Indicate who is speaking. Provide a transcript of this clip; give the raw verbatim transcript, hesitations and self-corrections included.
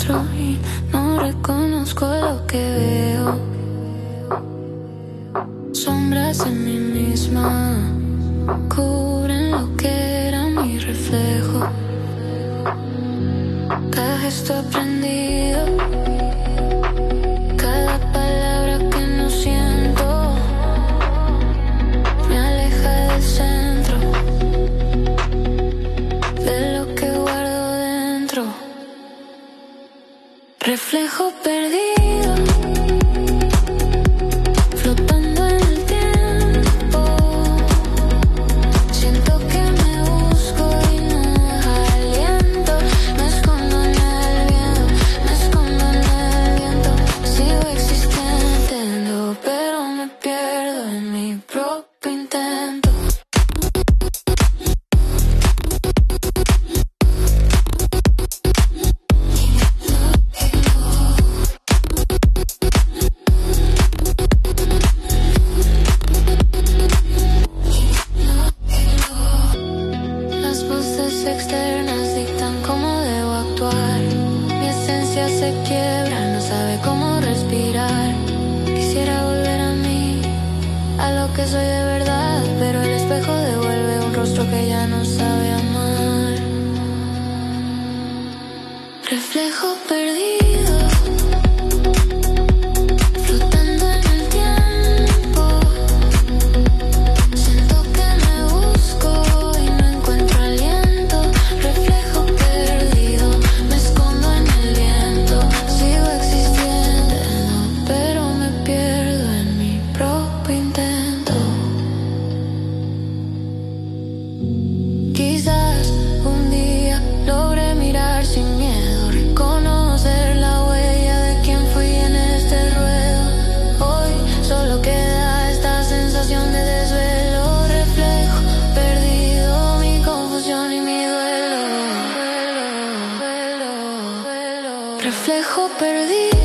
Speaker 1: dentro y no reconozco lo que veo. Sombras en mí misma cubren lo que era mi reflejo. Cada gesto aprendido, cada palabra que no siento, me aleja del centro de lo que guardo dentro. Reflejo perdido, flotando en el tiempo. Siento que me busco y no deja aliento. Me escondo en el viento, me escondo en el viento. Sigo existiendo, pero me pierdo en mi propio intento. Las voces externas dictan cómo debo actuar. Mi esencia se quiebra, no sabe cómo respirar. Quisiera volver a mí, a lo que soy de verdad, pero el espejo devuelve un rostro que ya no sabe amar. Reflejo perdido, flotando en el tiempo. Siento que me busco y no encuentro aliento. Reflejo perdido, me escondo en el viento. Sigo existiendo, pero me pierdo en mi propio intento. Quizás un día logre mirar sin miedo, reconocer la huella de quien fui en este ruedo. Hoy solo queda esta sensación de desvelo. Reflejo perdido, mi confusión y mi duelo. Reflejo perdido.